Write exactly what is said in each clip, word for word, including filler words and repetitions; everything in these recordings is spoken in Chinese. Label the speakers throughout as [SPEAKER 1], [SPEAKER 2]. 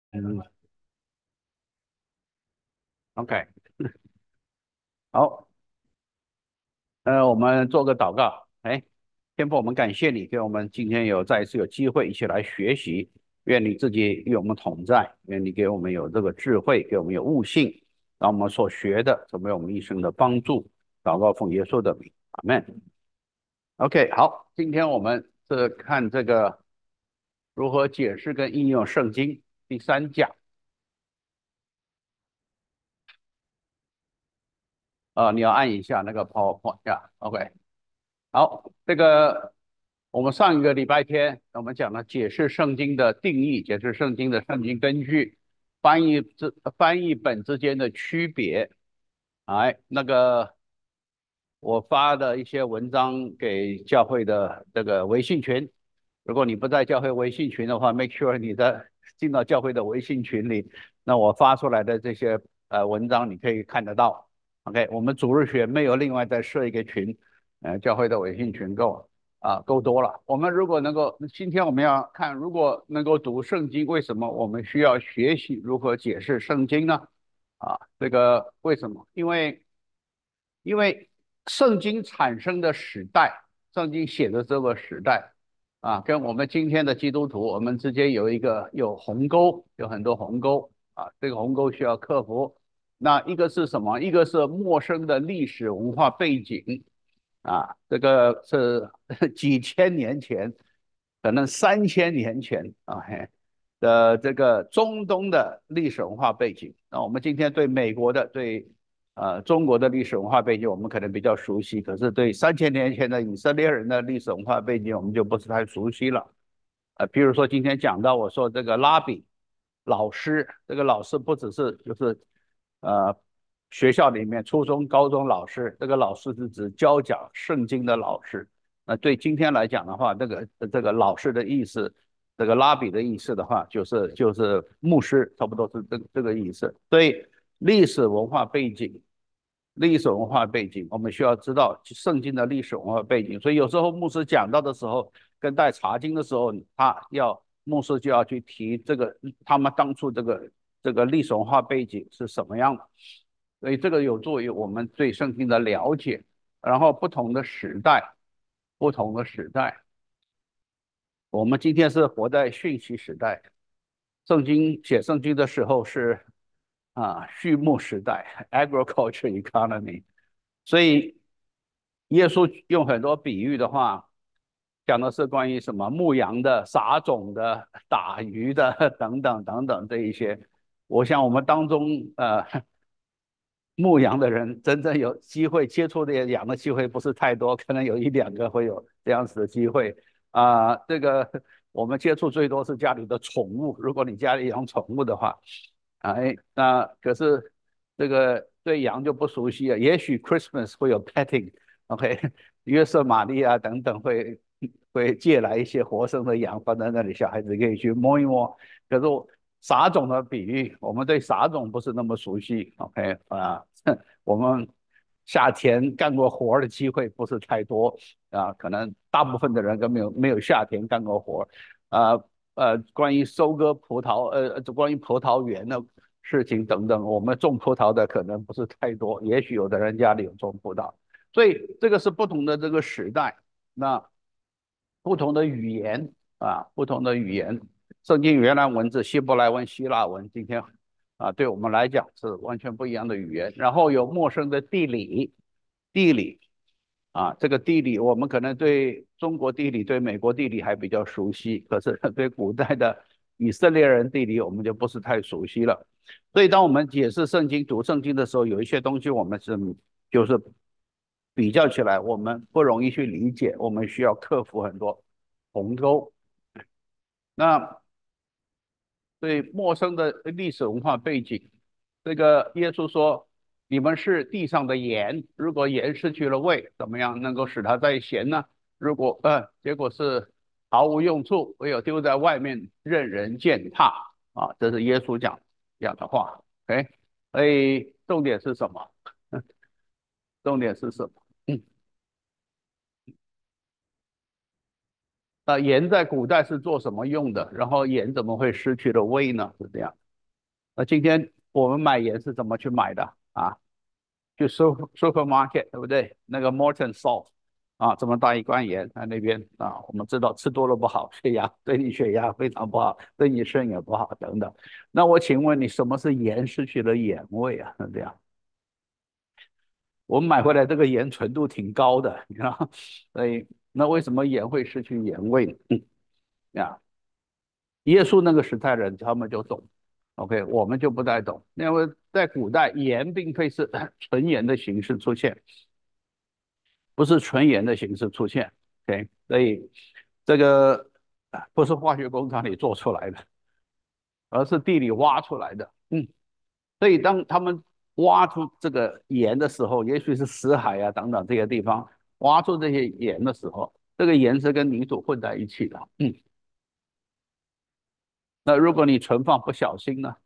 [SPEAKER 1] 嗯，OK，好，呃，我们做个祷告。哎，天父，我们感谢你，给我们今天有再一次有机会一起来学习。愿你自己与我们同在，愿你给我们有这个智慧，给我们有悟性，让我们所学的成为我们一生的帮助。祷告奉耶稣的名，阿门。OK，好，今天我们是看这个如何解释跟应用圣经第三讲。啊、你要按一下那个 PowerPoint 呀，OK。好，这个我们上一个礼拜天我们讲了解释圣经的定义，解释圣经的圣经根据，翻译之翻译本之间的区别。哎，那个我发的一些文章给教会的这个微信群，如果你不在教会微信群的话，make sure 你在进到教会的微信群里，那我发出来的这些呃文章你可以看得到。OK，我们主日学没有另外再设一个群，呃，教会的微信群够啊，够多了。我们如果能够，今天我们要看，如果能够读圣经，为什么我们需要学习如何解释圣经呢？啊，这个为什么？因为因为圣经产生的时代，圣经写的这个时代啊，跟我们今天的基督徒，我们之间有一个有鸿沟，有很多鸿沟啊，这个鸿沟需要克服。那一个是什么？一个是陌生的历史文化背景啊，这个是几千年前，可能三千年前啊，嘿的这个中东的历史文化背景。那我们今天对美国的、对呃中国的历史文化背景，我们可能比较熟悉，可是对三千年前的以色列人的历史文化背景，我们就不是太熟悉了。呃，比如说今天讲到我说这个拉比老师，这个老师不只是就是呃学校里面初中、高中老师，这个老师是指教讲圣经的老师。那对今天来讲的话，这个这个老师的意思，这个拉比的意思的话，就是就是牧师，差不多是这这个意思。所以历史文化背景。历史文化背景，我们需要知道圣经的历史文化背景。所以有时候牧师讲到的时候，跟带查经的时候，他要牧师就要去提这个他们当初这个这个历史文化背景是什么样的。所以这个有助于我们对圣经的了解。然后不同的时代，不同的时代，我们今天是活在讯息时代，圣经写圣经的时候是啊畜牧时代 （agriculture economy）。所以耶稣用很多比喻的话，讲的是关于什么牧羊的、撒种的、打鱼的等等等等这一些。我想我们当中呃牧羊的人真正有机会接触这些羊的机会不是太多，可能有一两个会有这样子的机会啊、呃这个我们接触最多是家里的宠物，如果你家里养宠物的话，哎，那可是这个对羊就不熟悉了。也许 Christmas 会有 petting，OK，约瑟玛利亚等等会会借来一些活生的羊放在那里，小孩子可以去摸一摸。可是撒种的比喻，我们对撒种不是那么熟悉，OK 啊，我们夏天干过活的机会不是太多啊，可能大部分的人都没有没有夏天干过活。啊呃，关于收割葡萄，呃，关于葡萄园的事情等等，我们种葡萄的可能不是太多，也许有的人家里有种葡萄。所以这个是不同的这个时代，那不同的语言啊，不同的语言，圣经原来文字希伯来文、希腊文，今天啊，对我们来讲是完全不一样的语言。然后有陌生的地理，地理啊，这个地理我们可能对中国地理、对美国地理还比较熟悉，可是对古代的以色列人地理我们就不是太熟悉了。所以当我们解释圣经、读圣经的时候，有一些东西我们是就是比较起来，我们不容易去理解，我们需要克服很多鸿沟。那对陌生的历史文化背景，这个耶稣说：“你们是地上的盐，如果盐失去了味，怎么样能够使它再咸呢？如果呃，结果是毫无用处，唯有丢在外面，任人践踏啊！”这是耶稣讲讲的话。OK，所以重点是什么？重点是什么？嗯那盐在古代是做什么用的？然后盐怎么会失去了味呢？是这样。那今天我们买盐是怎么去买的啊？去 super supermarket 对不对？那个 Morton salt 啊，这么大一罐盐在那边啊，我们知道吃多了不好，血压对你血压非常不好，对你肾也不好等等。那我请问你，什么是盐失去了盐味啊？是这样。我们买回来这个盐纯度挺高的，你知道，所以那为什么盐会失去盐味呢？嗯呀，耶稣那个时代的人他们就懂，OK，我们就不太懂，因为在古代盐并非是纯盐的形式出现，不是纯盐的形式出现，OK，所以这个不是化学工厂里做出来的，而是地里挖出来的，嗯。所以当他们挖出这个盐的时候，也许是死海啊等等这些地方挖出这些盐的时候，这个盐是跟泥土混在一起的。嗯，那如果你存放不小心呢，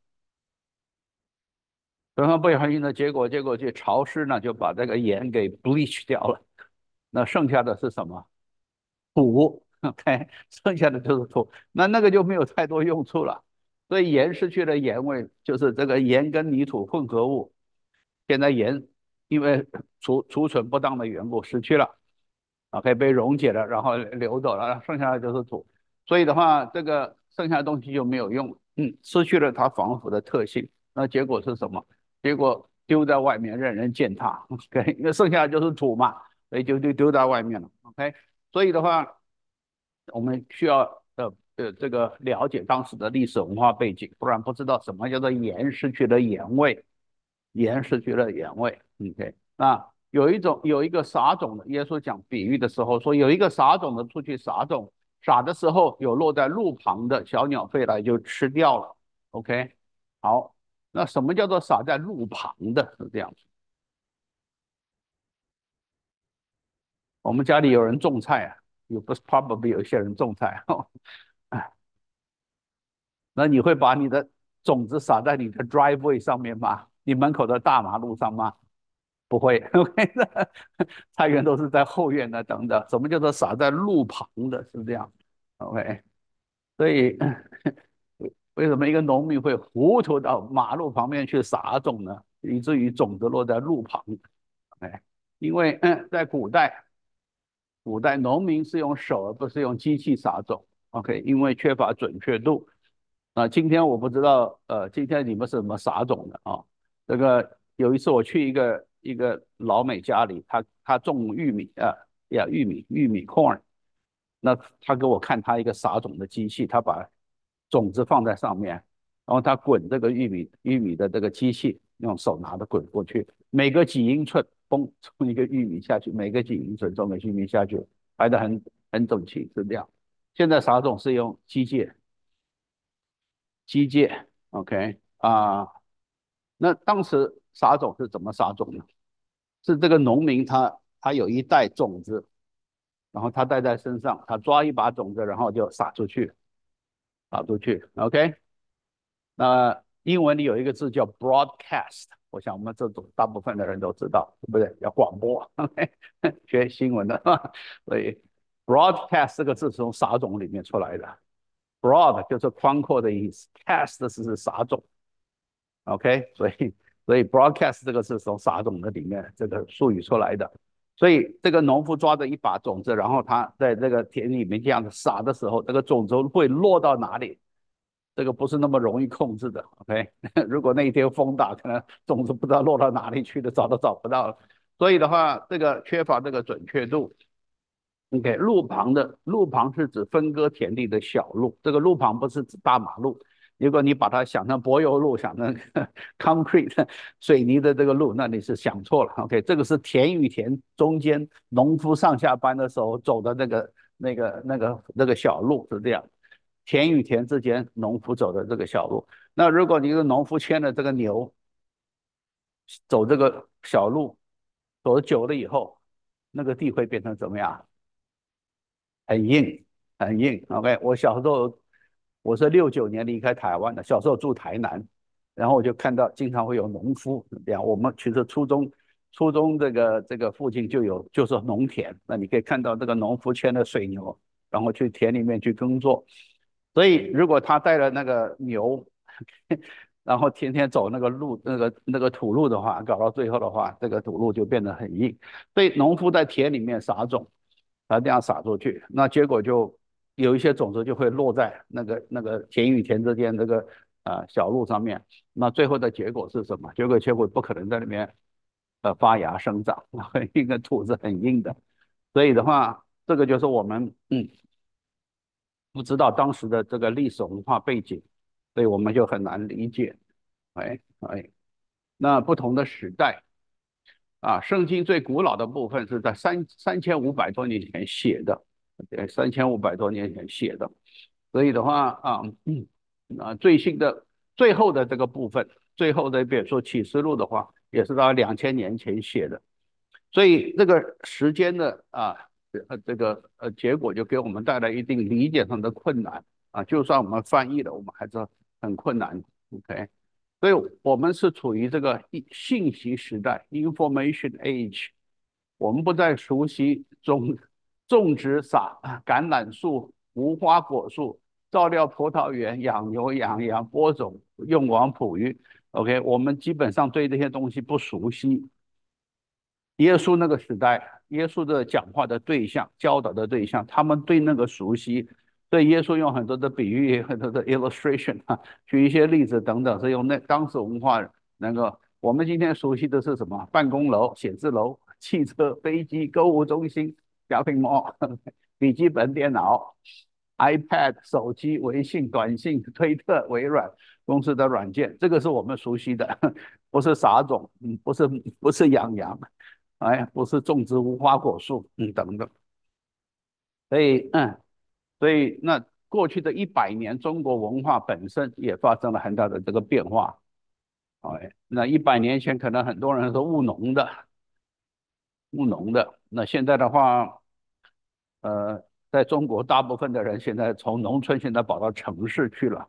[SPEAKER 1] 存放不小心的结果，结果就潮湿呢，就把这个盐给 bleach 掉了。那剩下的是什么？土，OK，剩下的就是土。那那个就没有太多用处了。所以盐失去了盐味，就是这个盐跟泥土混合物。现在盐因为储储存不当的缘故失去了，啊，可以被溶解了，然后流走了，剩下的就是土。所以的话，这个剩下的东西就没有用，嗯，失去了它防腐的特性。那结果是什么？结果丢在外面任人践踏，OK，那剩下的就是土嘛，所以就就丢在外面了，OK。所以的话，我们需要呃呃这个了解当时的历史文化背景，不然不知道什么叫做盐失去了盐味，盐失去了盐味。OK，那有一种有一个撒种的，耶稣讲比喻的时候说，有一个撒种的出去撒种，撒的时候有落在路旁的小鸟飞来就吃掉了。OK，好，那什么叫做撒在路旁的？是这样子。我们家里有人种菜啊，有不是 probably 有一些人种菜，那你会把你的种子撒在你的 driveway 上面吗？你门口的大马路上吗？不会，OK 的，菜园都是在后院的等等。什么叫做撒在路旁的？是这样，OK。所以为什么一个农民会糊涂到马路旁边去撒种呢？以至于种子落在路旁，哎，因为嗯，在古代，古代农民是用手而不是用机器撒种，OK，因为缺乏准确度。啊，今天我不知道，呃，今天你们是怎么撒种的啊？这个有一次我去一个一个老美家里，他他种玉米啊，呀，玉米玉米 corn，那他给我看他一个撒种的机器，他把种子放在上面，然后他滚这个玉米玉米的这个机器，用手拿着滚过去，每个几英寸，嘣，种一个玉米下去，每个几英寸种个玉米下去，排得很很整齐，是这样。现在撒种是用机械，机械，OK 啊，那当时撒种是怎么撒种呢？是这个农民他他有一袋种子，然后他带在身上，他抓一把种子，然后就撒出去，撒出去，OK。那英文里有一个字叫 broadcast，我想我们这种大部分的人都知道，对不对？叫广播，OK，学新闻的，所以 broadcast 这个字是从撒种里面出来的，broad 就是宽阔的意思，cast 是撒种，OK，所以所以 broadcast 这个是从撒种的里面这个术语出来的。所以这个农夫抓着一把种子，然后他在这个田里面这样子撒的时候，这个种子会落到哪里？这个不是那么容易控制的。OK，如果那一天风大，可能种子不知道落到哪里去了，找都找不到了。所以的话，这个缺乏这个准确度。OK，路旁的路旁是指分割田地的小路，这个路旁不是指大马路。如果你把它想成柏油路，想成 concrete 水泥的这个路，那你是想错了。OK，这个是田与田中间农夫上下班的时候走的那个那个那个那个小路是这样，田与田之间农夫走的这个小路。那如果你一个农夫牵了这个牛走这个小路，走久了以后，那个地会变成怎么样？很硬，很硬。OK，我小时候我是六九年离开台湾的，小时候住台南，然后我就看到经常会有农夫这样。我们其实初中初中这个这个附近就有就是农田，那你可以看到这个农夫牵的水牛然后去田里面去耕作。所以如果他带了那个牛，然后天天走那个路那个那个土路的话，搞到最后的话，这个土路就变得很硬。所以农夫在田里面撒种，他这样撒出去，那结果就有一些种子就会落在那个那个田与田之间这个呃小路上面。那最后的结果是什么？结果结果不可能在里面呃发芽生长，因为土是很硬的。所以的话，这个就是我们嗯不知道当时的这个历史文化背景，所以我们就很难理解。哎哎，那不同的时代啊，圣经最古老的部分是在三三千五百多年前写的，对，三千五百多年前写的。所以的话啊，嗯，啊，最新的最后的这个部分，最后的比如说启示录的话，也是到两千年前写的。所以这个时间的啊，呃，这个呃结果就给我们带来一定理解上的困难啊。就算我们翻译了，我们还是很困难。OK，所以我们是处于这个信息时代 （information age），我们不再熟悉种种植撒橄榄树、无花果树、照料葡萄园、养牛养羊、播种、用网捕鱼。OK，我们基本上对这些东西不熟悉。耶稣那个时代，耶稣的讲话的对象、教导的对象，他们对那个熟悉，所以耶稣用很多的比喻、很多的 illustration 啊，举一些例子等等，是用那当时文化能够。我们今天熟悉的是什么？办公楼、写字楼、汽车、飞机、购物中心、shopping mall、笔记本电脑、iPad、手机、微信、短信、推特、微软公司的软件，这个是我们熟悉的，不是撒种，嗯，不是不是养羊。哎，不是种植无花果树，嗯，等等。所以，嗯，所以那过去的一百年，中国文化本身也发生了很大的这个变化。哎，那一百年前可能很多人是务农的，务农的。那现在的话，呃，在中国大部分的人现在从农村现在跑到城市去了，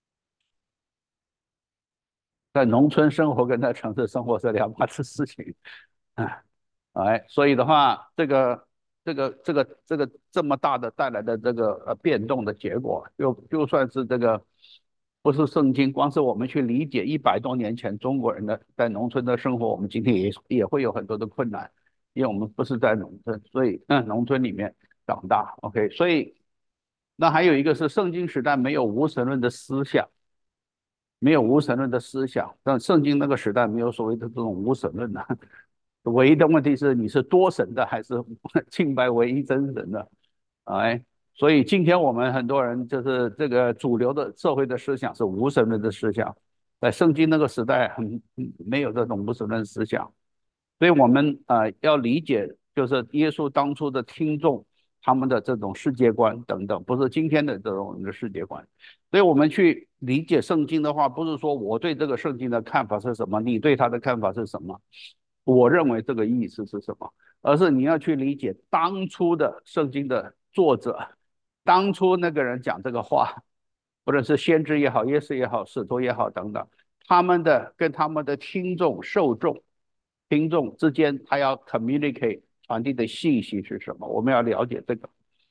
[SPEAKER 1] 在农村生活跟在城市生活是两码子事情。啊。哎，所以的话，这个这个这个这个这么大的带来的这个呃变动的结果，就就算是这个不是圣经，光是我们去理解一百多年前中国人的在农村的生活，我们今天也也会有很多的困难，因为我们不是在农村，所以嗯，农村里面长大，OK，所以那还有一个是圣经时代没有无神论的思想。没有无神论的思想，但圣经那个时代没有所谓的这种无神论的。唯一的问题是你是多神的还是敬拜唯一真神的。哎，所以今天我们很多人就是这个主流的社会的思想是无神论的思想，在圣经那个时代很没有这种无神论思想。所以我们呃要理解，就是耶稣当初的听众他们的这种世界观等等，不是今天的这种世界观。所以我们去理解圣经的话，不是说我对这个圣经的看法是什么，你对他的看法是什么，我认为这个意思是什么，而是你要去理解当初的圣经的作者，当初那个人讲这个话，不论是先知也好，耶稣也好，使徒也好等等，他们的跟他们的听众、受众、听众之间，他要 communicate 传递的信息是什么？我们要了解这个，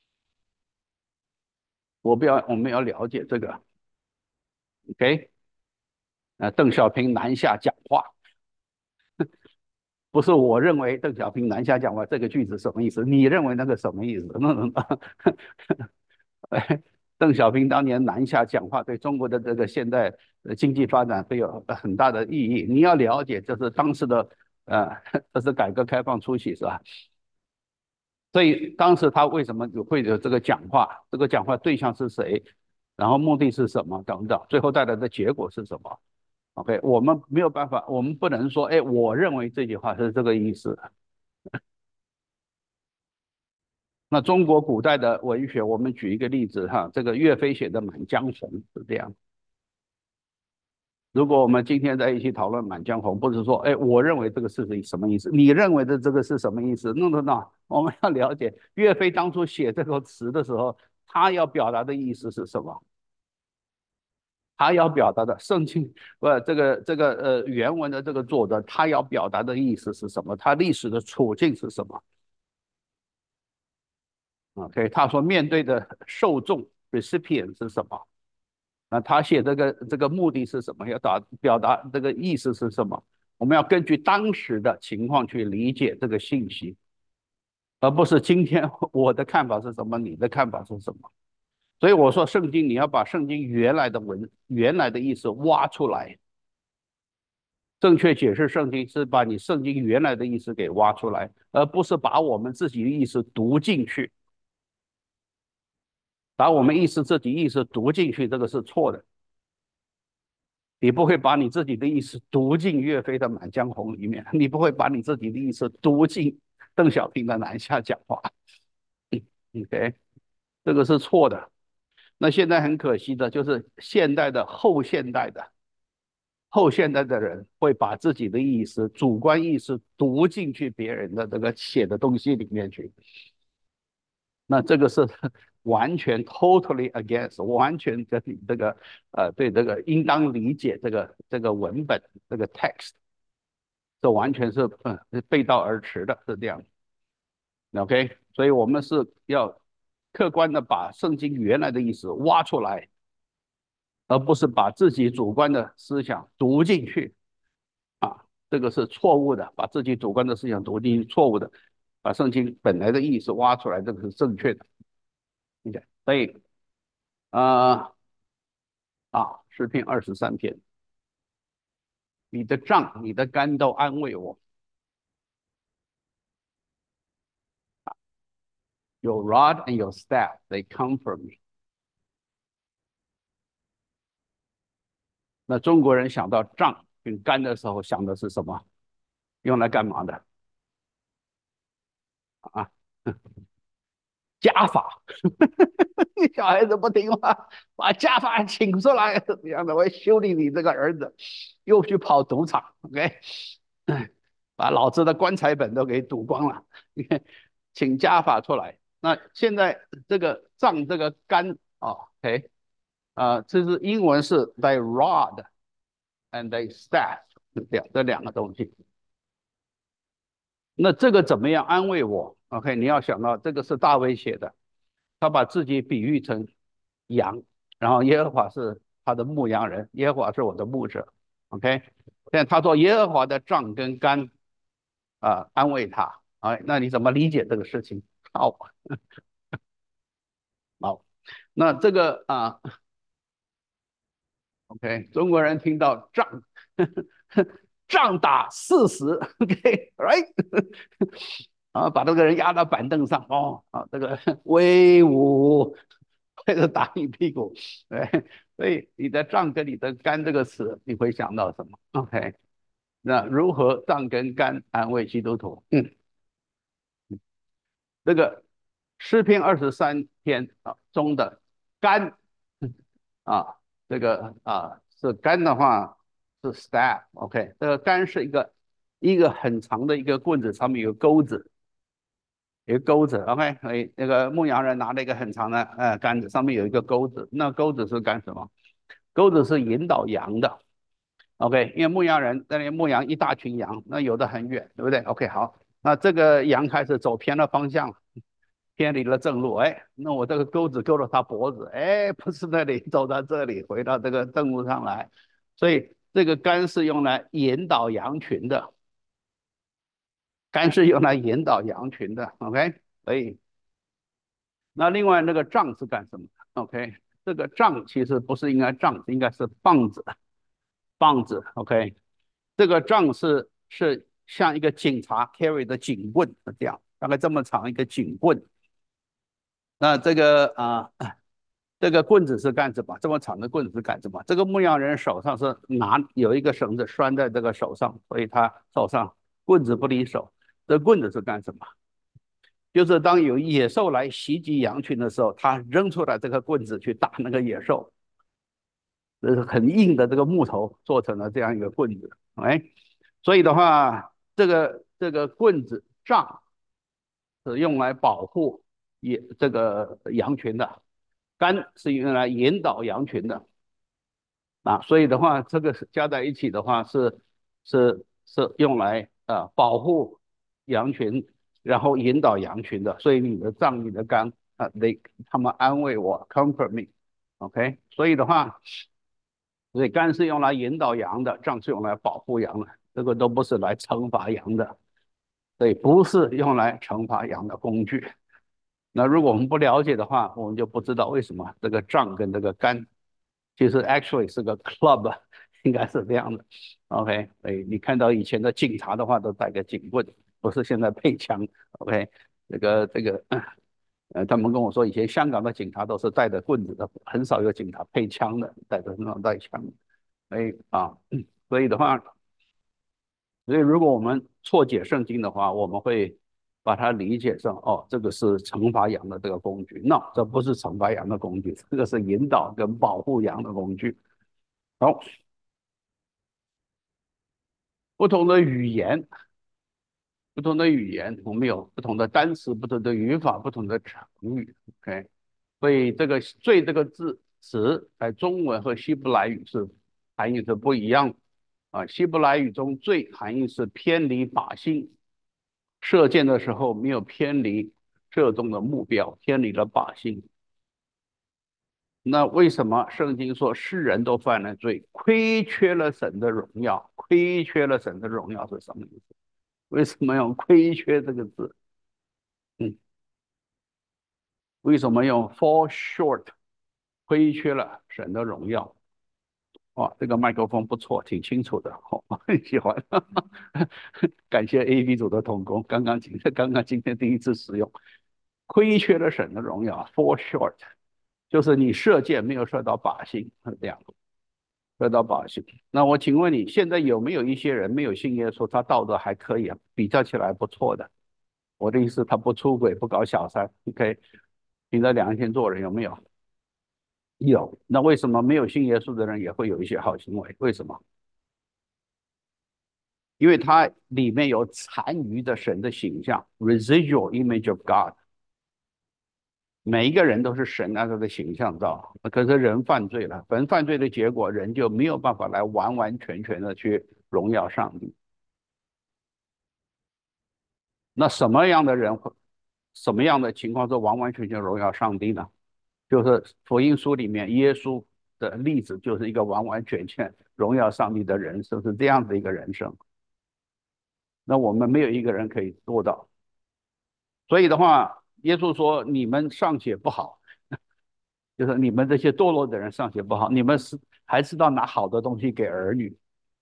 [SPEAKER 1] 我们要我们要了解这个，OK？呃，邓小平南下讲话，不是我认为邓小平南下讲话这个句子什么意思？你认为那个什么意思？那邓小平当年南下讲话，对中国的这个现代经济发展会有很大的意义。你要了解，就是当时的呃，这是改革开放初期是吧？所以当时他为什么会有这个讲话？这个讲话对象是谁？然后目的是什么？等等，最后带来的结果是什么？OK，我们没有办法，我们不能说，哎，我认为这句话是这个意思。那中国古代的文学，我们举一个例子哈，这个岳飞写的《满江红》是这样。如果我们今天在一起讨论《满江红》，不是说，哎，我认为这个是什么意思，你认为的这个是什么意思？no no no，我们要了解岳飞当初写这个词的时候，他要表达的意思是什么？他要表达的圣经，不，这个这个呃原文的这个作者，他要表达的意思是什么？他历史的处境是什么？ OK，他说面对的受众 recipient 是什么？那他写这个这个目的是什么？要达表达这个意思是什么？我们要根据当时的情况去理解这个信息，而不是今天我的看法是什么，你的看法是什么。所以我说圣经，你要把圣经原来的文原来的意思挖出来，正确解释圣经是把你圣经原来的意思给挖出来，而不是把我们自己的意思读进去。把我们意思自己意思读进去，这个是错的。你不会把你自己的意思读进岳飞的《满江红》里面，你不会把你自己的意思读进邓小平的南下讲话。OK，这个是错的。那现在很可惜的就是现代的后现代的后现代的人会把自己的意思、主观意识读进去别人的这个写的东西里面去。那这个是完全 totally against，完全跟你这个呃对这个应当理解这个这个文本这个 text，这完全是嗯背道而驰的，是这样。OK，所以我们是要客观的把圣经原来的意思挖出来，而不是把自己主观的思想读进去啊，这个是错误的，把自己主观的思想读进去错误的，把圣经本来的意思挖出来，这个是正确的。OK，所以啊。啊，诗篇二十三篇，你的杖、你的竿都安慰我。Your rod and your staff, they comfort me。那中国人想到杖跟竿的时候，想的是什么？用来干嘛的？啊，家法。小孩子不听话，把家法请出来，这样的我修理你这个儿子，又去跑赌场，OK，把老子的棺材本都给赌光了，请家法出来。那现在这个杖这个杆哦，OK，啊，这是英文是 thy rod and thy staff 两这两个东西。那这个怎么样安慰我？OK，你要想到这个是大卫写的，他把自己比喻成羊，然后耶和华是他的牧羊人，耶和华是我的牧者。OK，现在他说耶和华的杖跟竿啊、呃、安慰他，哎，那你怎么理解这个事情？好，好，那这个啊、呃、，OK，中国人听到杖，杖打四十，OK，right，啊，把这个人压到板凳上，哦，啊，这个威武，或者打你屁股，对，所以你的杖跟你的杆这个词，你会想到什么？OK，那如何杖跟杆安慰基督徒？嗯，这个诗篇二十三篇啊中的杆啊，这个啊是杆的话是 staff，OK，、okay，这个杆是一个一个很长的一个棍子，上面有钩子，有钩子，OK，所以那个牧羊人拿了一个很长的呃杆子，上面有一个钩子，那钩子是干什么？钩子是引导羊的，OK，因为牧羊人那里牧羊一大群羊，那有的很远，对不对？OK，好，那这个羊开始走偏了方向，偏离了正路，哎，那我这个钩子勾了他脖子，哎，不是那里，走到这里，回到这个正路上来，所以这个杆是用来引导羊群的，杆是用来引导羊群的，OK，所以那另外那个杖是干什么的？OK，这个杖其实不是应该杖，应该是棒子，棒子，OK，这个杖是是像一个警察 carry 的警棍这样，大概这么长一个警棍。那这个啊、呃，这个棍子是干什么？这么长的棍子是干什么？这个牧羊人手上是拿有一个绳子拴在这个手上，所以他手上棍子不离手。这棍子是干什么？就是当有野兽来袭击羊群的时候，他扔出来这个棍子去打那个野兽。这是很硬的这个木头做成了这样一个棍子，哎，所以的话，这个这个棍子杖是用来保护也这个羊群的，杆是用来引导羊群的啊，所以的话，这个加在一起的话是是是用来啊保护羊群，然后引导羊群的，所以你的杖、你的杆啊，they 他们安慰我，comfort me，OK，所以的话，所以肝是用来引导羊的，脏是用来保护羊的，这个都不是来惩罚羊的，所以不是用来惩罚羊的工具。那如果我们不了解的话，我们就不知道为什么这个脏跟这个肝，其实 actually 是个 club，应该是这样的。OK，所以你看到以前的警察的话都带个警棍，不是现在配枪。OK，这个这个，呃，他们跟我说，以前香港的警察都是带着棍子的，很少有警察配枪的，带着身上带枪。哎啊，所以的话。所以，如果我们错解圣经的话，我们会把它理解成哦，这个是惩罚羊的这个工具。No，这不是惩罚羊的工具，这个是引导跟保护羊的工具。好，不同的语言，不同的语言，我们有不同的单词、不同的语法、不同的成语。OK，所以这个"罪"这个字词在中文和希伯来语是含义是不一样的。啊，希伯来语中"罪"含义是偏离靶心，射箭的时候没有偏离射中的目标，偏离了靶心。那为什么圣经说世人都犯了罪，亏缺了神的荣耀？亏缺了神的荣耀是什么意思？为什么用"亏缺"这个字？嗯，为什么用 "fall short"？亏缺了神的荣耀。哇，这个麦克风不错，挺清楚的，哦、我很喜欢。感谢 A V 组的同工，刚刚今刚刚今天第一次使用。亏缺了神的荣耀 ，fall short，就是你射箭没有射到靶心，这样射到靶心。那我请问你，现在有没有一些人没有信耶稣，他道德还可以啊，比较起来不错的？我的意思，他不出轨，不搞小三，OK，凭着良心做人，有没有？有。那为什么没有信耶稣的人也会有一些好行为？为什么？因为它里面有残余的神的形象 （residual image of God）。每一个人都是神按照的形象造，可是人犯罪了，人犯罪的结果，人就没有办法来完完全全的去荣耀上帝。那什么样的人，什么样的情况是完完全全荣耀上帝呢？就是福音书里面耶稣的例子，就是一个完完全全荣耀上帝的人生，是这样的一个人生。那我们没有一个人可以做到。所以的话，耶稣说：“你们尚且不好，就是你们这些堕落的人尚且不好，你们是还知道拿好的东西给儿女。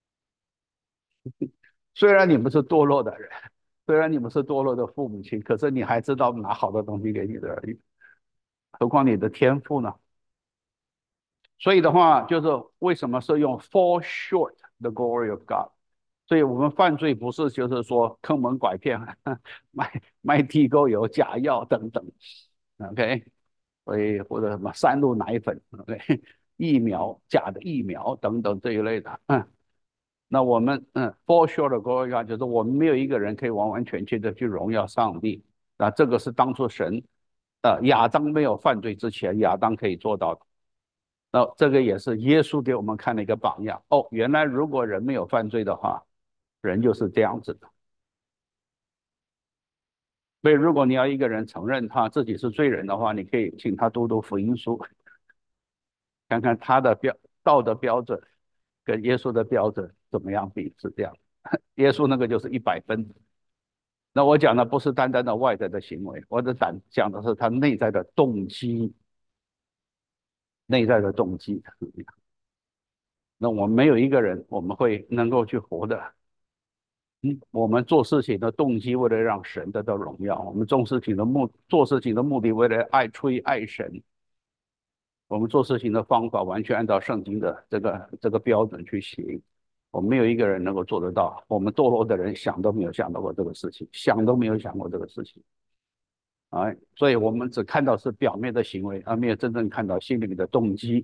[SPEAKER 1] 虽然你们是堕落的人，虽然你们是堕落的父母亲，可是你还知道拿好的东西给你的儿女，何况你的天赋呢？所以的话，就是为什么是用 fall short the glory of God？所以我们犯罪不是就是说坑蒙拐骗、卖卖地沟油、假药等等，OK？所以或者什么三鹿奶粉，OK？疫苗假的疫苗等等这一类的，嗯，那我们嗯 fall short of glory of God，就是我们没有一个人可以完完全全的去荣耀上帝。那这个是当初神，呃，亚当没有犯罪之前，亚当可以做到的。那这个也是耶稣给我们看的一个榜样。哦，原来如果人没有犯罪的话，人就是这样子的。所以，如果你要一个人承认他自己是罪人的话，你可以请他读读福音书，看看他的标道德标准跟耶稣的标准怎么样比，是这样。耶稣那个就是一百分。那我讲的不是单单的外在的行为，我的讲讲的是他内在的动机，内在的动机。那我们没有一个人我们会能够去活的。嗯，我们做事情的动机为了让神得到荣耀，我们做事情的目做事情的目的为了爱出于爱神，我们做事情的方法完全按照圣经的这个这个标准去行。我们没有一个人能够做得到，我们堕落的人想都没有想到过这个事情，想都没有想过这个事情。哎，所以我们只看到是表面的行为，而没有真正看到心里面的动机。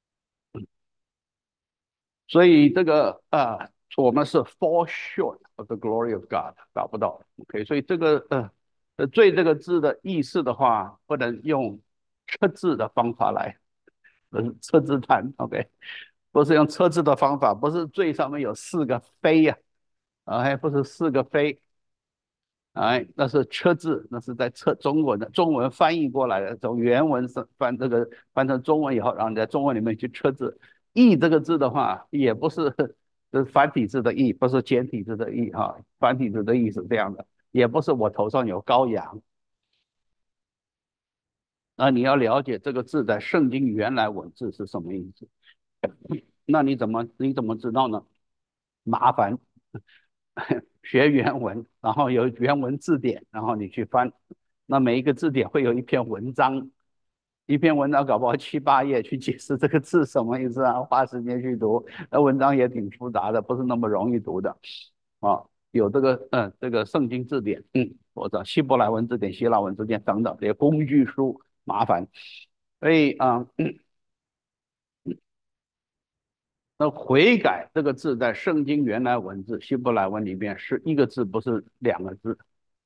[SPEAKER 1] 所以这个啊，我们是 fall short of the glory of God，达不到。OK，所以这个呃呃"罪"这个字的意思的话，不能用测字的方法来，呃，测字谈。OK，不是用测字的方法，不是"罪"上面有四个非呀、啊，啊，还不是四个非。 哎，那是车字，那是在车中文的中文翻译过来的，从原文是翻这个翻成中文以后，然后你在中文里面去车字。义这个字的话，也不是是繁体字的义，不是简体字的义哈。繁体字的义是这样的，也不是我头上有羔羊。那你要了解这个字在圣经原来文字是什么意思，那你怎么你怎么知道呢？麻烦学原文，然后有原文字典，然后你去翻。那每一个字典会有一篇文章，一篇文章搞不好七八页去解释这个字什么意思啊，花时间去读，那文章也挺复杂的，不是那么容易读的啊。有这个嗯，这个圣经字典，嗯，或者希伯来文字典、希腊文字典等等这些工具书，麻烦。所以啊，嗯那悔改这个字在圣经原来文字希伯来文里面是一个字，不是两个字，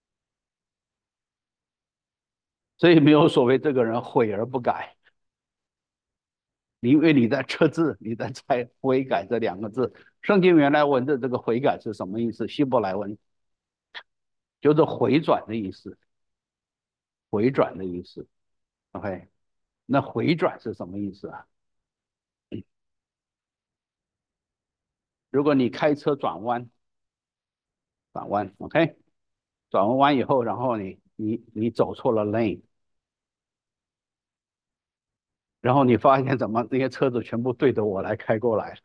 [SPEAKER 1] 所以没有所谓这个人悔而不改。你因为你在测字，你在猜悔改这两个字。圣经原来文字这个悔改是什么意思？希伯来文就是回转的意思，回转的意思。OK，那回转是什么意思啊？如果你开车转弯，转弯，OK，转完弯以后，然后你你你走错了 lane，然后你发现怎么那些车子全部对着我来开过来，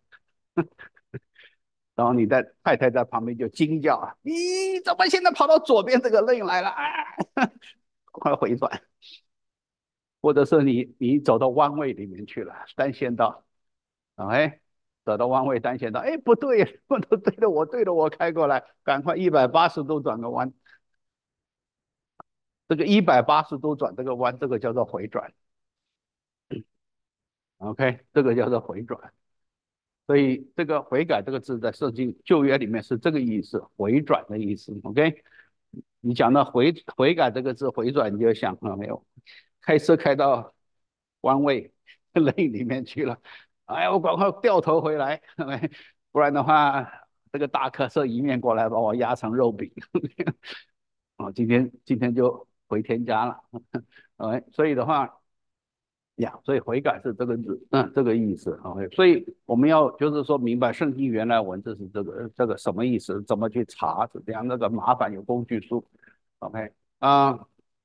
[SPEAKER 1] 然后你在太太在旁边就惊叫啊，你怎么现在跑到左边这个 lane 来了？啊，快回转。或者是你你走到弯位里面去了，单线道，哎，走到弯位单线道，哎，不对，不都对着我对着我开过来，赶快一百八十度转个弯。这个一百八十度转这个弯，这个叫做回转，OK，这个叫做回转。所以这个悔改这个字在圣经旧约里面是这个意思，回转的意思。OK，你讲到悔悔改这个字回转，你就想了没有？开车开到弯位累里面去了，哎呀，我赶快掉头回来，不然的话，这个大客车迎面过来把我压成肉饼。啊，今天今天就回天家了。哎，所以的话。呀，所以悔改是这个字，嗯，这个意思，OK，所以我们要就是说明白圣经原来文字是这个这个什么意思，怎么去查，是这样，那个麻烦有工具书，OK，啊、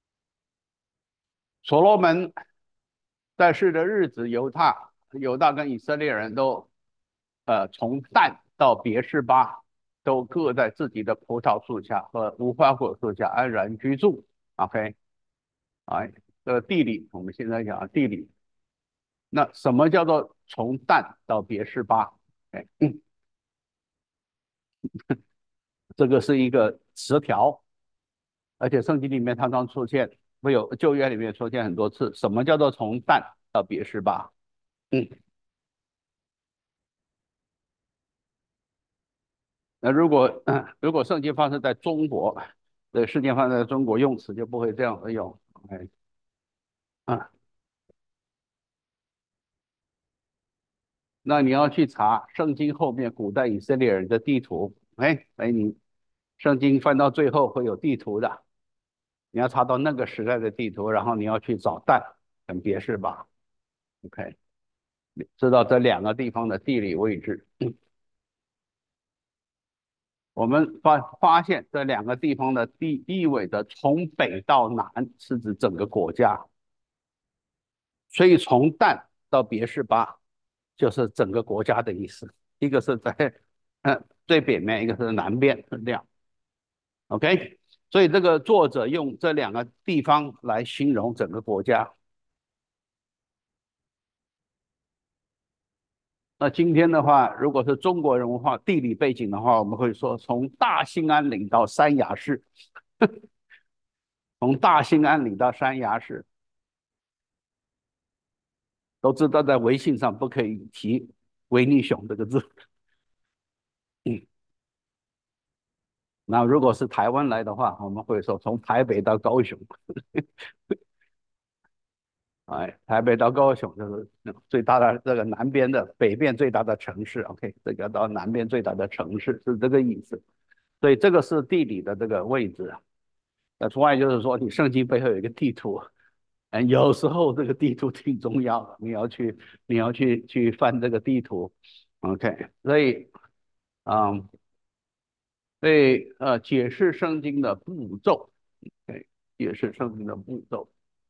[SPEAKER 1] 所罗门在世的日子，犹大犹大跟以色列人都，呃，从但到别是巴，都各在自己的葡萄树下和无花果树下安然居住，OK，哎，这个地理，我们现在讲地理。那什么叫做从但到别是巴？哎，嗯，这个是一个词条，而且圣经里面常常出现，会有旧约里面出现很多次。什么叫做从但到别是巴？嗯，那如果如果圣经发生在中国，的事件发生在中国，用词就不会这样子用。哎，啊，那你要去查圣经后面古代以色列人的地图，哎哎，你圣经翻到最后会有地图的。你要查到那个时代的地图，然后你要去找但跟别是巴，OK，知道这两个地方的地理位置。我们发发现这两个地方的地地位的从北到南是指整个国家，所以从但到别是巴就是整个国家的意思。一个是在嗯最北面，一个是南边，是这样。OK，所以这个作者用这两个地方来形容整个国家。那今天的话，如果是中国人文化地理背景的话，我们会说从大兴安岭到三亚市，从大兴安岭到三亚市，都知道在微信上不可以提维尼熊这个字。嗯，那如果是台湾来的话，我们会说从台北到高雄，哎，台北到高雄就是最大的这个南边的北边最大的城市，OK，这个到南边最大的城市是这个意思。所以这个是地理的这个位置啊。 That's why 就是说，你圣经背后有一个地图，嗯，有时候这个地图挺重要的，你要去你要去去翻这个地图，OK，所以，嗯，所以呃，解释圣经的步骤，对，解释圣经的步骤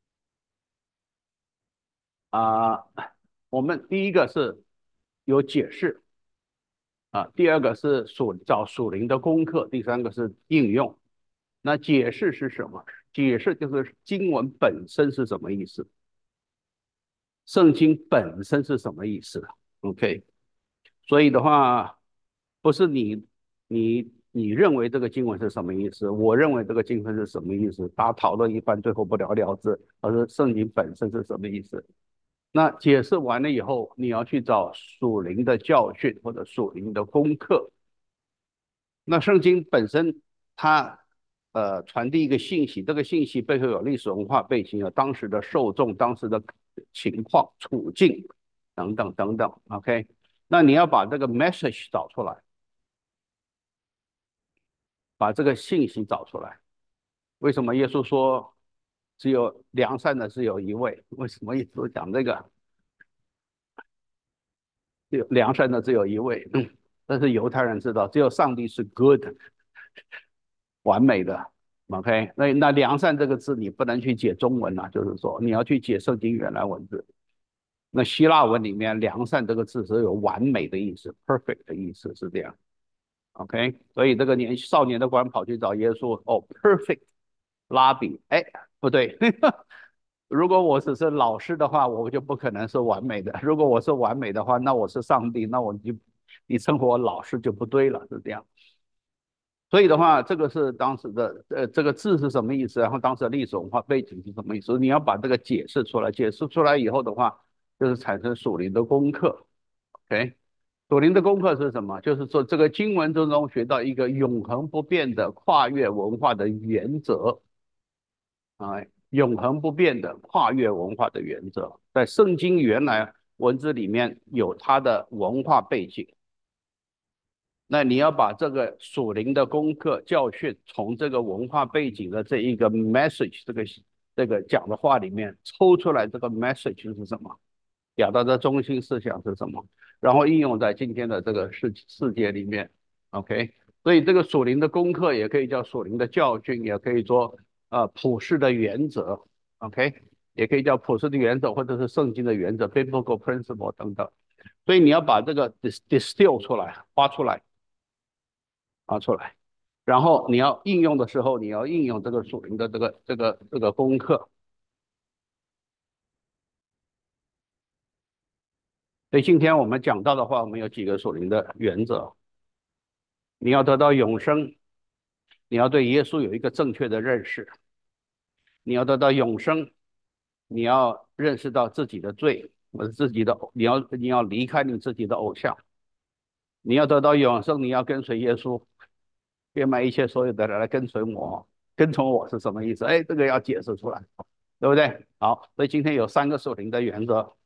[SPEAKER 1] 啊，我们第一个是有解释啊，第二个是属找属灵的功课，第三个是应用。那解释是什么？解释就是经文本身是什么意思，圣经本身是什么意思？OK，所以的话，不是你你你认为这个经文是什么意思，我认为这个经文是什么意思，大家讨论一番，最后不了了之，而是圣经本身是什么意思。那解释完了以后，你要去找属灵的教训或者属灵的功课。那圣经本身它呃传递一个信息，这个信息背后有历史文化背景，有当时的受众、当时的情况、处境等等等等。OK，那你要把这个 message 找出来，把这个信息找出来。为什么耶稣说只有良善的只有一位？为什么耶稣讲这个？只有良善的只有一位，嗯，但是犹太人知道，只有上帝是 good 完美的。OK，那那良善这个字你不能去解中文啊，就是说你要去解圣经原来文字。那希腊文里面良善这个字是有完美的意思 ，perfect 的意思是这样。OK，所以这个年少年的官跑去找耶稣，哦，perfect 拉比，哎，不对，如果我只是老师的话，我就不可能是完美的。如果我是完美的话，那我是上帝，那我就你称呼我老师就不对了，是这样。所以的话，这个是当时的呃这个字是什么意思，然后当时的历史文化背景是什么意思，你要把这个解释出来。解释出来以后的话，就是产生属灵的功课。OK，属灵的功课是什么？就是说这个经文之中学到一个永恒不变的跨越文化的原则啊，永恒不变的跨越文化的原则，在圣经原来文字里面有它的文化背景。那你要把这个属灵的功课教训，从这个文化背景的这一个 message 这个这个讲的话里面抽出来，这个 message 是什么，表达的中心思想是什么，然后应用在今天的这个世世界里面。OK，所以这个属灵的功课也可以叫属灵的教训，也可以说呃普世的原则。OK，也可以叫普世的原则，或者是圣经的原则 （biblical principle） 等等。所以你要把这个 distill 出来，挖出来。拿出来，然后你要应用的时候，你要应用这个属灵的这个这个这个功课。所以今天我们讲到的话，我们有几个属灵的原则。你要得到永生，你要对耶稣有一个正确的认识。你要得到永生，你要认识到自己的罪，或者自己的，你要你要离开你自己的偶像。你要得到永生，你要跟随耶稣，变卖一切所有的来跟随我。跟从我是什么意思？哎，这个要解释出来，对不对？好，所以今天有三个属灵的原则：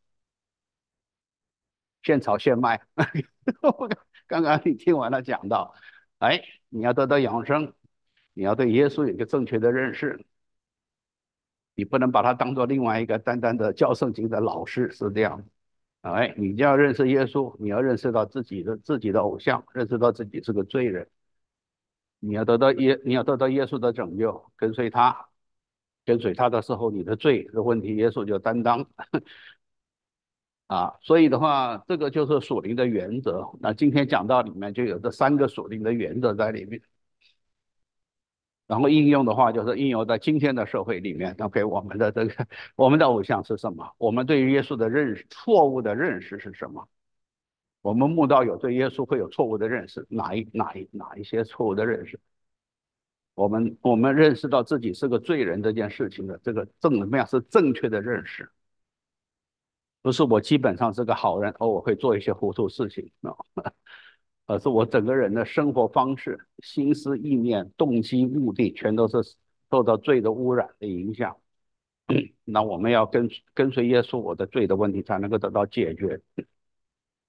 [SPEAKER 1] 现炒现卖。刚刚你听完了讲到，哎，你要得到永生，你要对耶稣有一个正确的认识，你不能把他当做另外一个单单的教圣经的老师，是这样。哎，你就要认识耶稣，你要认识到自己的自己的偶像，认识到自己是个罪人。你要得到耶，你要得到耶稣的拯救，跟随他，跟随他的时候，你的罪的问题，耶稣就担当。啊，所以的话，这个就是属灵的原则。那今天讲到里面就有这三个属灵的原则在里面，然后应用的话，就是应用在今天的社会里面。OK，我们的这个我们的偶像是什么？我们对于耶稣的认识，错误的认识是什么？我们慕道友对耶稣会有错误的认识，哪一哪一哪一些错误的认识？我们我们认识到自己是个罪人这件事情的这个正能量是正确的认识，不是我基本上是个好人，偶尔会做一些糊涂事情啊，而是我整个人的生活方式、心思意念、动机、目的，全都是受到罪的污染的影响。那我们要跟跟随耶稣，我的罪的问题才能够得到解决。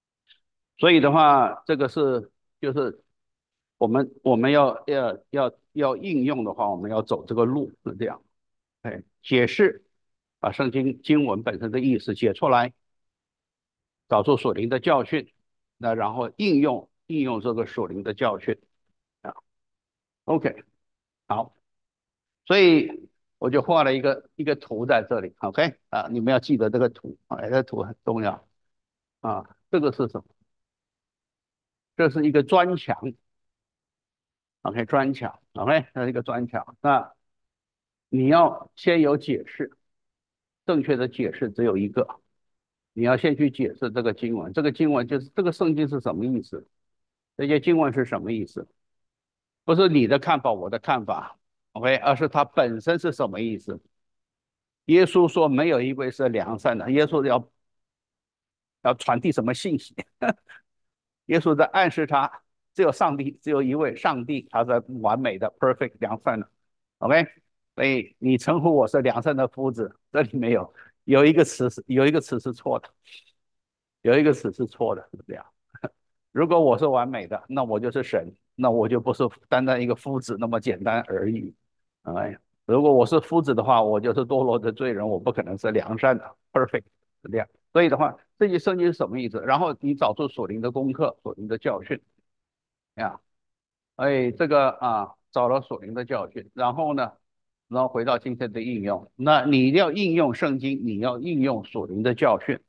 [SPEAKER 1] 所以的话，这个是就是我们我们要要要要应用的话，我们要走这个路，是这样。哎，解释，把圣经经文本身的意思解出来，找出属灵的教训，那然后应用应用这个属灵的教训啊。OK，好，所以我就画了一个一个图在这里。OK 啊，你们要记得这个图啊，这个图很重要啊。这个是什么？这是一个砖墙。OK，砖墙。OK，这是一个砖墙。那你要先有解释，正确的解释只有一个。你要先去解释这个经文，这个经文就是这个圣经是什么意思？这些经文是什么意思？不是你的看法，我的看法，OK，而是它本身是什么意思？耶稣说没有一位是良善的，耶稣要要传递什么信息？耶稣在暗示他，只有上帝，只有一位上帝，他是完美的、perfect 良善的，OK。所以你称呼我是良善的夫子，这里没有有一个词是有一个词是错的，有一个词是错的，是这样。如果我是完美的，那我就是神，那我就不是单单一个夫子那么简单而已。哎，如果我是夫子的话，我就是堕落的罪人，我不可能是良善的，perfect 是这样。所以的话，这句圣经是什么意思？然后你找出属灵的功课、属灵的教训呀。哎，这个啊，找了属灵的教训，然后呢，然后回到今天的应用。那你要应用圣经，你要应用属灵的教训。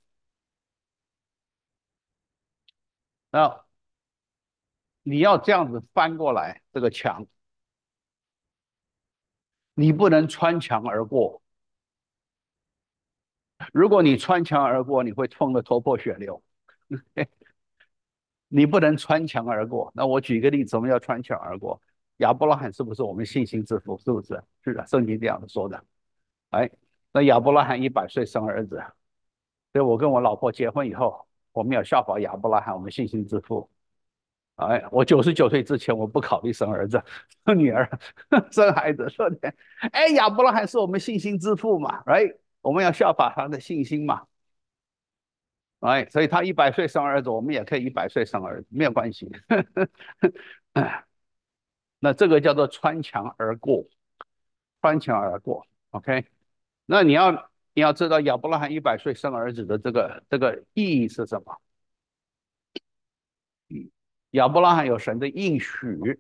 [SPEAKER 1] 那你要这样子翻过来这个墙，你不能穿墙而过。如果你穿墙而过，你会痛得头破血流。你不能穿墙而过。那我举一个例子，什么叫穿墙而过？亚伯拉罕是不是我们信心之父？是不是？是的，圣经这样说的。哎，那亚伯拉罕一百岁生儿子，所以我跟我老婆结婚以后，我们要效法亚伯拉罕，我们信心之父。哎，我九十九岁之前，我不考虑生儿子、生女儿、生孩子，说的。哎，亚伯拉罕是我们信心之父嘛，right？我们要效法他的信心嘛。哎，所以他一百岁生儿子，我们也可以一百岁生儿子，没有关系。那这个叫做穿墙而过，穿墙而过。OK，那你要你要知道亚伯拉罕一百岁生儿子的这个这个意义是什么？亚伯拉罕有神的应许，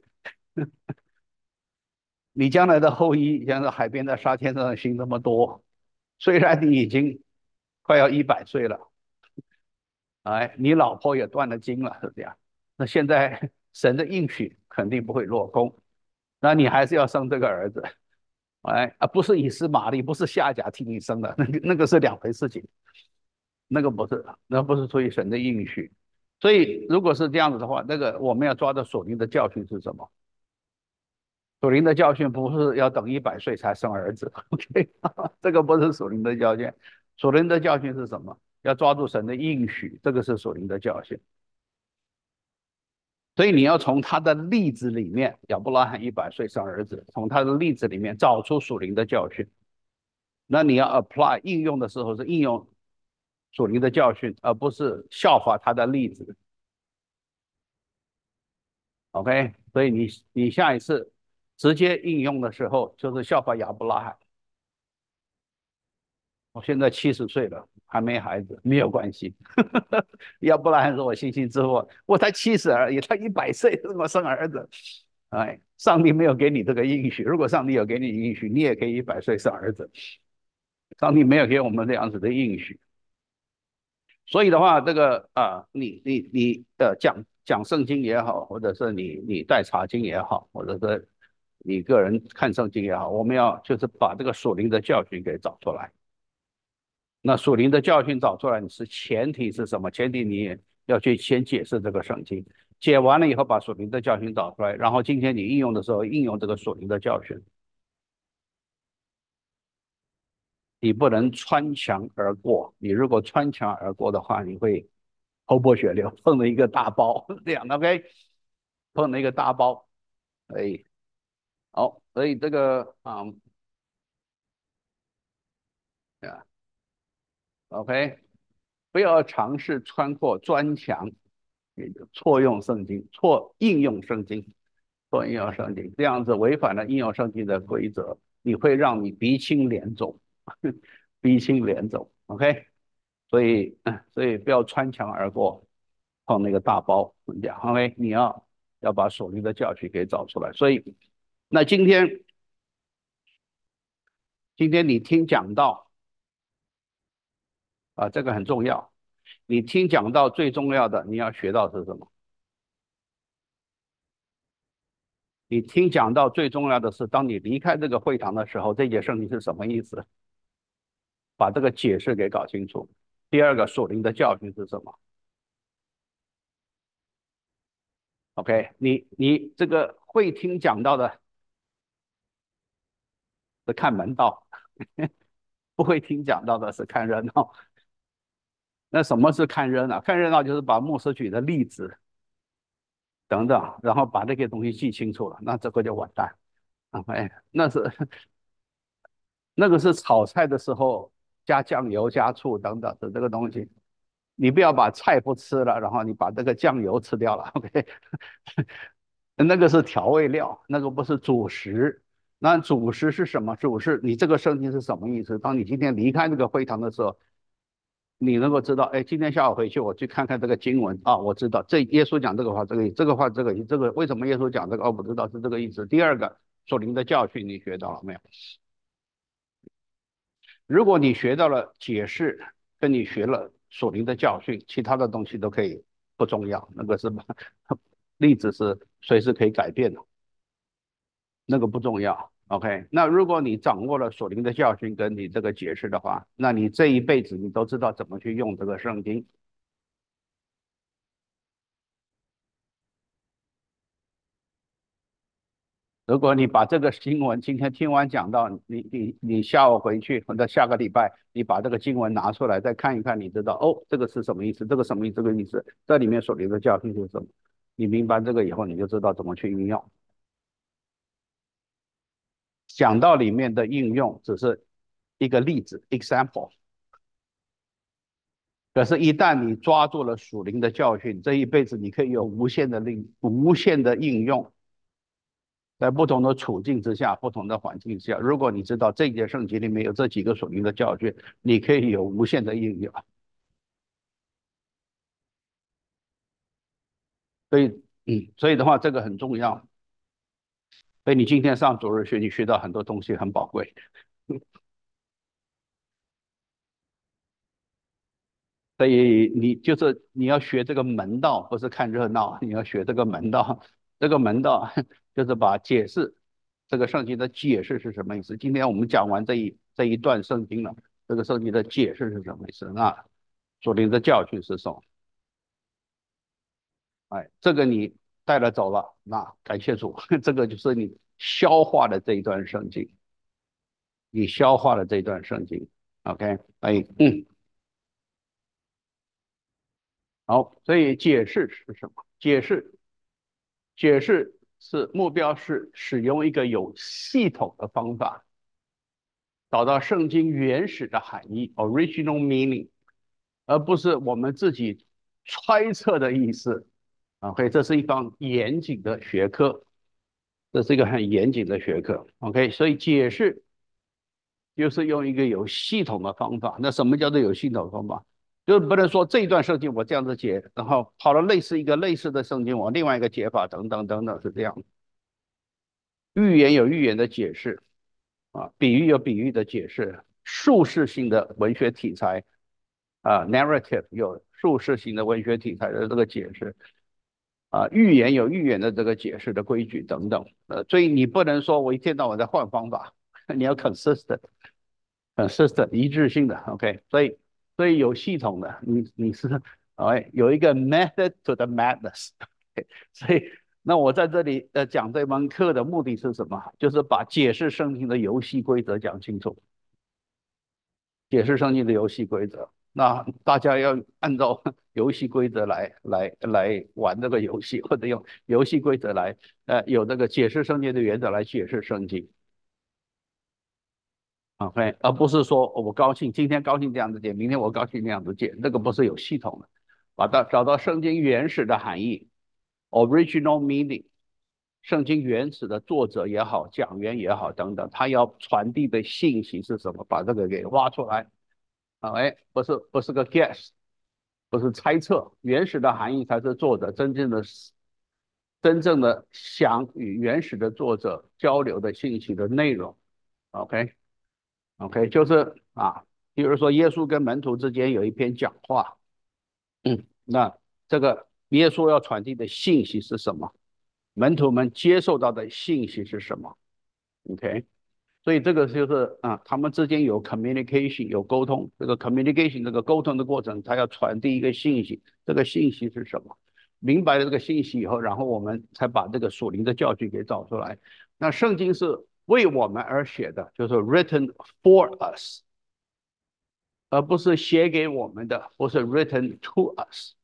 [SPEAKER 1] 你将来的后裔像是海边的沙天上的星那么多，虽然你已经快要一百岁了，哎，你老婆也断了经了，是这样。那现在神的应许肯定不会落空，那你还是要生这个儿子。哎啊，不是以斯玛利，不是夏甲替你生的，那个那个是两回事情，那个不是，那不是出于神的应许。所以如果是这样子的话，那个我们要抓的属灵的教训是什么？属灵的教训不是要等一百岁才生儿子，OK，这个不是属灵的教训。属灵的教训是什么？要抓住神的应许，这个是属灵的教训。所以你要从他的例子里面，亚伯拉罕一百岁生儿子，从他的例子里面找出属灵的教训。那你要 apply 应用的时候是应用属灵的教训，而不是效法他的例子。OK，所以你你下一次直接应用的时候，就是效法亚伯拉罕。我现在七十岁了，还没孩子，没有关系。亚伯拉罕说我信心之父，我才七十而已，他一百岁怎么生儿子？哎，上帝没有给你这个应许，如果上帝有给你应许，你也可以一百岁生儿子。上帝没有给我们这样子的应许。所以的话，这个啊，你你你的讲讲圣经也好，或者是你你带查经也好，或者是你个人看圣经也好，我们要就是把这个属灵的教训给找出来。那属灵的教训找出来，你是前提是什么？前提你要去先解释这个圣经，解完了以后把属灵的教训找出来，然后今天你应用的时候应用这个属灵的教训，你不能穿墙而过。你如果穿墙而过的话，你会头破血流，碰了一个大包，这样 OK，碰了一个大包。哎，好，所以这个啊，呀，OK，不要尝试穿过砖墙，也就错用圣经，错应用圣经。 做应用圣经，这样子违反了应用圣经的规则，你会让你鼻青脸肿，鼻青脸肿。OK，所以所以不要穿墙而过，碰那个大包。讲 OK，你要要把属灵的教训给找出来。所以那今天今天你听讲道啊，这个很重要。你听讲道最重要的，你要学到是什么？你听讲道最重要的是，当你离开这个会堂的时候，这节圣经是什么意思？把这个解释给搞清楚。第二个，属灵的教训是什么？OK，你你这个会听讲道的是看门道，不会听讲道的是看热闹。那什么是看热闹？看热闹就是把牧师举的例子等等，然后把这些东西记清楚了，那这个就完蛋。哎，那是那个是炒菜的时候加酱油、加醋等等的这个东西，你不要把菜不吃了，然后你把这个酱油吃掉了，OK？那个是调味料，那个不是主食。那主食是什么？主食，你这个圣经是什么意思？当你今天离开这个会堂的时候，你能够知道，哎，今天下午回去我去看看这个经文啊，我知道这耶稣讲这个话，这个这个话，这个这个为什么耶稣讲这个？哦，我知道是这个意思。第二个，属灵的教训你学到了没有？如果你学到了解释，跟你学了属灵的教训，其他的东西都可以不重要，那个是例子是随时可以改变的，那个不重要。OK，那如果你掌握了属灵的教训跟你这个解释的话，那你这一辈子你都知道怎么去用这个圣经。如果你把这个经文今天听完讲到，你你你下午回去或者下个礼拜，你把这个经文拿出来再看一看，你知道哦，这个是什么意思？这个什么意思？这个意思，这里面所留的教训是什么？你明白这个以后，你就知道怎么去运用。讲到里面的应用只是一个例子 （example），可是，一旦你抓住了属灵的教训，这一辈子你可以有无限的应无限的应用。在不同的处境之下，不同的环境之下，如果你知道这节圣经里面有这几个属灵的教训，你可以有无限的应用。所以，嗯，所以的话，这个很重要。所以你今天上主日学，你学到很多东西，很宝贵。所以你就是你要学这个门道，不是看热闹，你要学这个门道。这个门道就是把解释这个圣经的解释是什么意思。今天我们讲完这一这一段圣经了，这个圣经的解释是什么意思？那属灵的教训是什么？哎，这个你带了走了，那感谢主，这个就是你消化的这一段圣经，你消化了这一段圣经。OK，哎，嗯，好，所以解释是什么？解释解释是目标是使用一个有系统的方法，找到圣经原始的含义 （original meaning），而不是我们自己揣测的意思。OK，这是一方严谨的学科，这是一个很严谨的学科。OK，所以解释就是用一个有系统的方法。那什么叫做有系统的方法？就是不能说这一段圣经我这样子解，然后跑了类似一个类似的圣经，我另外一个解法等等等等是这样。寓言有寓言的解释啊，比喻有比喻的解释，述事性的文学题材啊，narrative 有述事性的文学题材的这个解释啊，寓言有寓言的这个解释的规矩等等。呃，所以你不能说我一天到晚在换方法，你要 consistent。consistent 一致性的，OK，所以所以有系统的，你你是哎有一个 method to the madness，okay，所以那我在这里呃讲这门课的目的是什么？就是把解释圣经的游戏规则讲清楚，解释圣经的游戏规则。那大家要按照游戏规则来来来玩这个游戏，或者用游戏规则来呃有这个解释圣经的原则来解释圣经。OK，而不是说我高兴今天高兴这样子解，明天我高兴那样子解，这个不是有系统的。把它找到圣经原始的含义 （original meaning）， 圣经原始的作者也好，讲员也好等等，他要传递的信息是什么？把这个给挖出来。啊，哎，不是不是个 guess，不是猜测，原始的含义才是作者真正的真正的想与原始的作者交流的信息的内容。OK OK，就是啊，比如说耶稣跟门徒之间有一篇讲话，嗯，那这个耶稣要传递的信息是什么？门徒们接受到的信息是什么？OK，所以这个就是啊，他们之间有 communication 有沟通，这个 communication 这个沟通的过程，他要传递一个信息，这个信息是什么？明白了这个信息以后，然后我们才把这个属灵的教训给找出来。那圣经是为我们而写的，就是 written for us，而不是写给我们的，不是 written to us。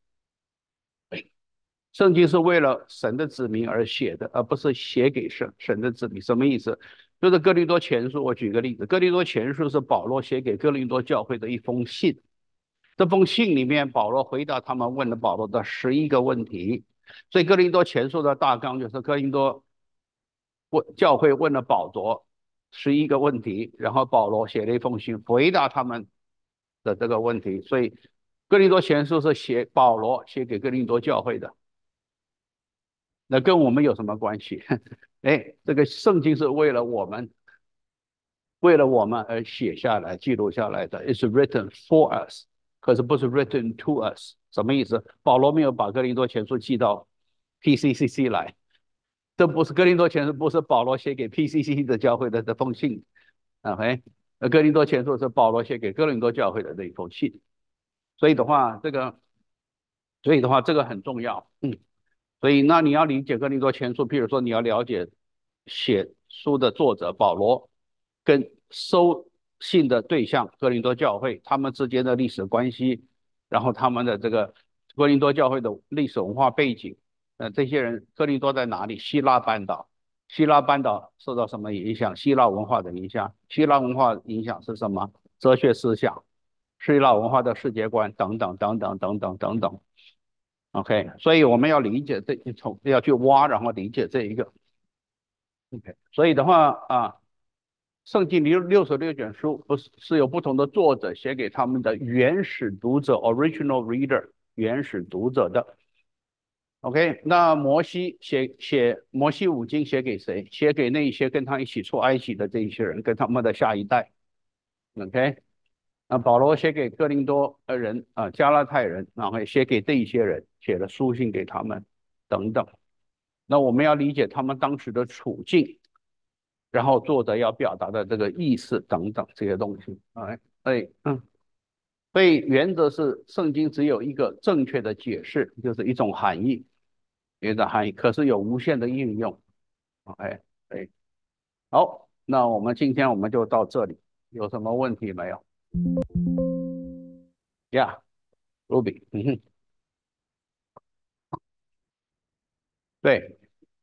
[SPEAKER 1] 圣经是为了神的子民而写的，而不是写给神神的子民。什么意思？就是哥林多前书，我举个例子，哥林多前书是保罗写给哥林多教会的一封信。这封信里面，保罗回答他们问了保罗的十一个问题。所以哥林多前书的大纲就是哥林多问教会问了保罗十一个问题，然后保罗写了一封信回答他们的这个问题。所以哥林多前书是写保罗写给哥林多教会的。那跟我们有什么关系？哎，这个圣经是为了我们，为了我们而写下来、记录下来的。It's written for us，可是不是 written to us。什么意思？保罗没有把哥林多前书寄到 P C C C 来，这不是哥林多前书，不是保罗写给 P C C C 的教会的这封信。OK，呃，哥林多前书是保罗写给哥林多教会的那一封信。所以的话，这个，所以的话，这个很重要。嗯。所以，那你要理解哥林多前书，譬如说你要了解写书的作者保罗跟收信的对象哥林多教会他们之间的历史关系，然后他们的这个哥林多教会的历史文化背景。呃，这些人哥林多在哪里？希腊半岛。希腊半岛受到什么影响？希腊文化的影响。希腊文化影响是什么？哲学思想、希腊文化的世界观等等等等等等等等。OK，所以我们要理解这一从要去挖，然后理解这一个。OK，所以的话啊，圣经里六十六卷书不是是由不同的作者写给他们的原始读者 （original reader） 原始读者的。OK，那摩西写写摩西五经写给谁？写给那些跟他一起出埃及的这一些人，跟他们的下一代。OK，那保罗写给哥林多的人啊，加拉太人，然后写给这一些人，写了书信给他们，等等。那我们要理解他们当时的处境，然后作者要表达的这个意思等等这些东西。哎哎嗯，所以原则是圣经只有一个正确的解释，就是一种含义，一种含义，可是有无限的应用。哎哎，好，那我们今天我们就到这里，有什么问题没有？Yeah，Ruby，嗯哼，对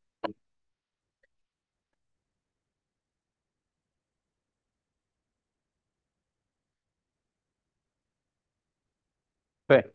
[SPEAKER 1] 对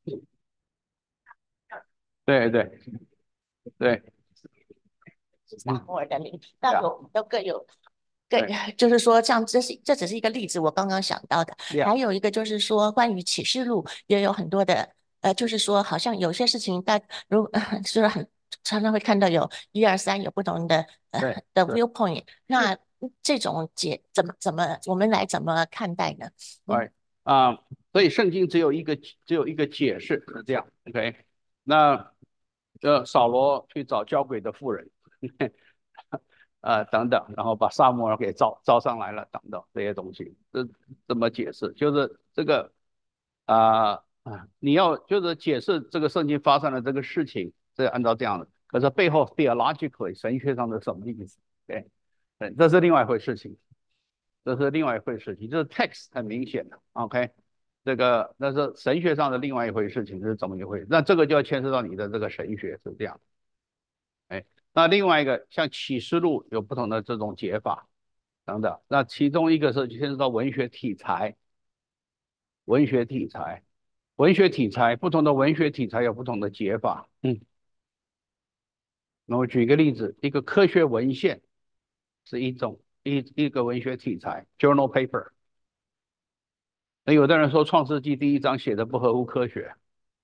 [SPEAKER 1] 对对对，
[SPEAKER 2] 萨摩尔的灵，那
[SPEAKER 1] 呀
[SPEAKER 2] 有都各有各，
[SPEAKER 1] 对
[SPEAKER 2] 就是说，像这是这只是一个例子，我刚刚想到的。
[SPEAKER 1] 呀
[SPEAKER 2] 还有一个就是说，关于启示录也有很多的，呃，就是说，好像有些事情大如就是很常常会看到有一二三有不同的呃
[SPEAKER 1] 对
[SPEAKER 2] 的
[SPEAKER 1] 对。
[SPEAKER 2] viewpoint，那这种解怎么怎么我们来怎么看待呢？嗯。
[SPEAKER 1] 哎啊，所以圣经只有一个只有一个解释是这样，OK？那呃，扫罗去找交鬼的妇人，呃等等，然后把萨摩尔给招招上来了，等等这些东西，这怎么解释？就是这个啊啊、你要就是解释这个圣经发生的这个事情，是按照这样的，可是背后 theologically 神学上的什么意思？对，对，这是另外一回事情。这是另外一回事情，就是 text 很明显的，OK，这个那是神学上的另外一回事情是怎么一回事？那这个就要牵涉到你的这个神学是这样，哎，那另外一个像启示录有不同的这种解法等等，那其中一个是牵涉到文学题材，文学题材，文学题材不同的文学题材有不同的解法，嗯， 那我举一个例子，一个科学文献是一种一一个文学题材 （journal paper）。那有的人说《创世纪》第一章写的不合乎科学，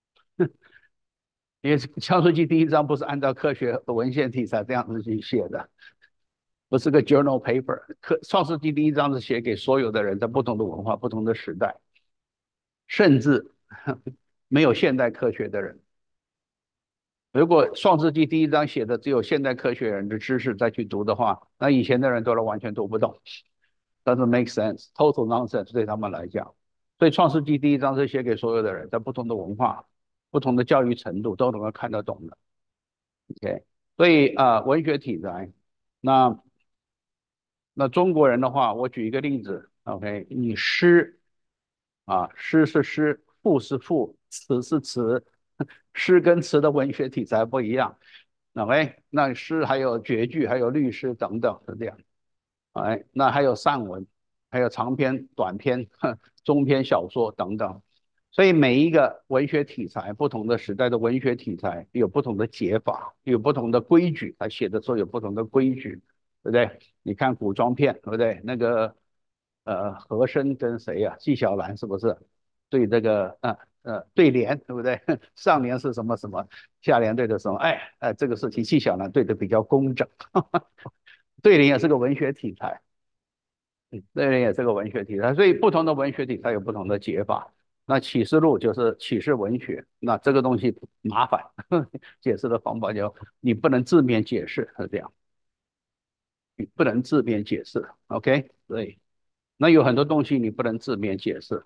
[SPEAKER 1] 因为《创世纪》第一章不是按照科学文献题材这样子去写的，不是个 journal paper。科《创世纪》第一章是写给所有的人，在不同的文化、不同的时代，甚至没有现代科学的人。如果《创世纪》第一章写的只有现代科学人的知识再去读的话，那以前的人都是完全读不懂，doesn't make sense，total nonsense 对他们来讲。所以《创世纪》第一章是写给所有的人，在不同的文化、不同的教育程度都能够看得懂的。OK，所以啊、呃，文学题材，那那中国人的话，我举一个例子，OK，你诗啊，诗是诗，赋是赋，词是词，诗跟词的文学题材不一样。OK，那诗还有绝句，还有律诗等等，是这样。哎，那还有散文，还有长篇、短篇、中篇小说等等。所以每一个文学题材，不同的时代的文学题材有不同的解法，有不同的规矩。他写的时候有不同的规矩，对不对？你看古装片，对不对？那个呃，和珅跟谁呀、啊？纪晓岚是不是对这个呃呃对联，对不对？上联是什么什么，下联对的什么？哎，呃，这个事情纪晓岚对的比较工整。对联也是个文学题材。嗯，这里也是个文学题材，所以不同的文学题材有不同的解法。那启示录就是启示文学，那这个东西麻烦，解释的方法就你不能字面解释，是这样，你不能字面解释，OK？对，那有很多东西你不能字面解释。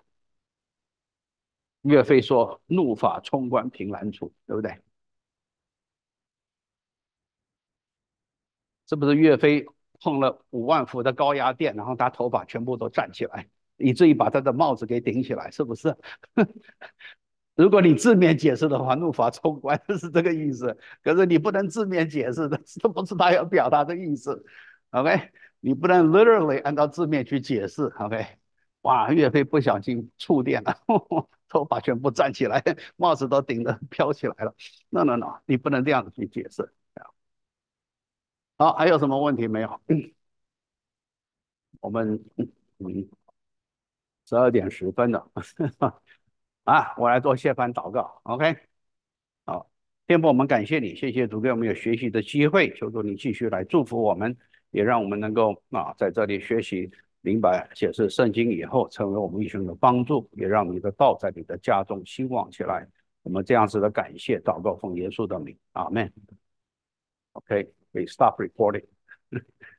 [SPEAKER 1] 岳飞说“怒发冲冠，凭栏处”，对不对？是不是岳飞碰了五万伏的高压电，然后他头发全部都站起来，以至于把他的帽子给顶起来，是不是？如果你字面解释的话，怒发冲冠是这个意思。可是你不能字面解释的，这不是他要表达的意思。OK，你不能 literally 按照字面去解释。OK，哇，岳飞不小心触电了，头发全部站起来，帽子都顶得飘起来了。No no no，你不能这样子去解释。好，还有什么问题没有？我们嗯，十二点十分了啊，我来做谢饭祷告。OK。好，天父，我们感谢你，谢谢主给我们有学习的机会，求主你继续来祝福我们，也让我们能够啊在这里学习明白解释圣经以后，成为我们一生的帮助，也让你的道在你的家中兴旺起来。我们这样子的感谢祷告奉耶稣的名，阿门。OK，we stop recording。